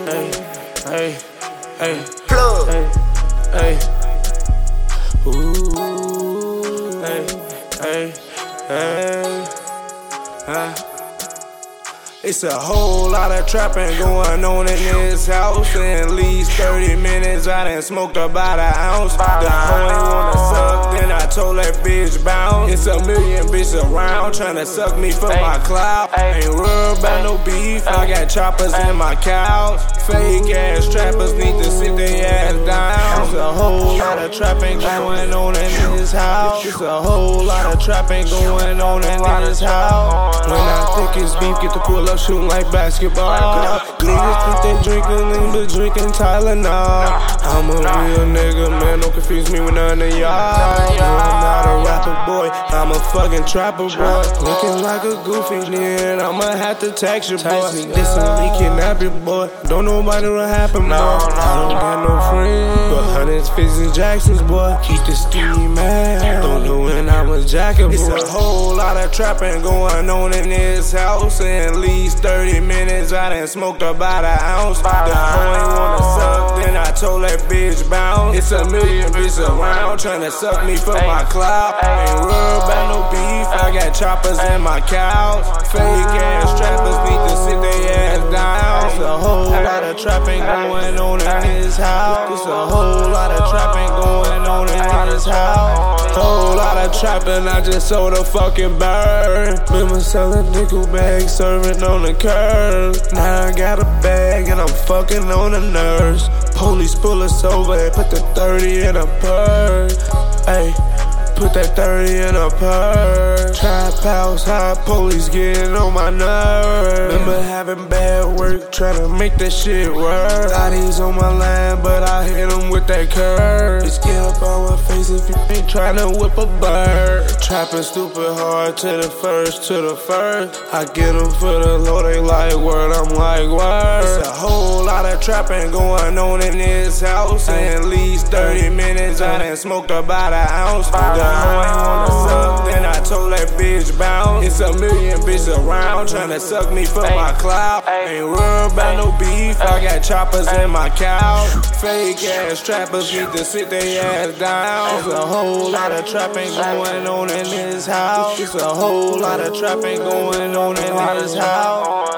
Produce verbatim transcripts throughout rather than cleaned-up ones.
Hey, hey, hey, Plug. hey, hey. Ooh, hey, hey, hey, huh? It's a whole lot of trapping going on in this house. In at least thirty minutes, I done smoked about an ounce. The hoe ain't wanna suck, then I told that bitch bounce. It's a million bitches around tryna suck me for my clout. Ain't worried about no beef, I got choppers in my couch. Fake ass trappers need to sit their ass down. It's a whole lot of trapping going on in this house. It's a whole lot of trapping going on in this house. When I think it's beef, get to pull up, shooting like basketball. Niggas think they drinking lean, but drinking Tylenol. I'm a real nigga, man, don't confuse me with none of y'all. No, I'm not a rapper boy, I'm a fucking trapper boy. Looking like a goofy, then I'ma have to text your boy. Listen, me kidnap your boy, don't nobody what happen, boy. I don't got no friends, but hundreds, fifties, and Jacksons, boy. Keep the steam mad, don't know when I was jacking, boy. It's a whole lot of trapping going on in this house. In at least thirty minutes, I done smoked about an ounce. The hoe ain't wanna suck, then I told that bitch bounce. It's a million bitches around tryna suck me for my clout. Ain't worried about no beef, I got choppers in my couch. Fake ass trappers need to sit their ass down. It's a whole lot of trapping going on in this house. It's a whole lot of trapping going on in this house. Whole lot of trapping, I just sold a fucking bird. Remember selling nickel bags, serving on the curb. Now I got a bag and I'm fucking on the nurse. Police pull us over and put the thirty in a purse. Ayy, put that thirty in a purse. Trap house, high police getting on my nerves. Remember having bad work, trying to make that shit work. Thotties on my line, but I hit them with that curve. Just get up on my face if you ain't trying to whip a bird. Trapping stupid hard to the first, to the first. I get them for the low, they like word, I'm like word. It's a whole lot of trapping going on in this house. In at least thirty minutes, I done smoked about an ounce. The hoe ain't wanna suck, then I told that bitch bounce. It's a million bitches around tryna suck me for my clout. Ain't worried about no beef, I got choppers in my couch. Fake ass trappers need to sit their ass down. It's a whole lot of trapping going on in this house. It's a whole lot of trapping going on in this house.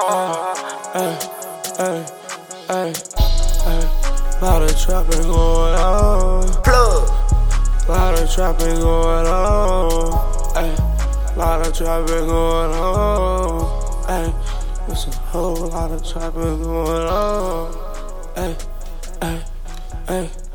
Ay, ay, ay, ay. Lot of trapping going on. Plug. Lot of trapping going on. Ay, lot of trapping going on. Ay, there's a whole lot of trapping going on. Ay, ay, ay.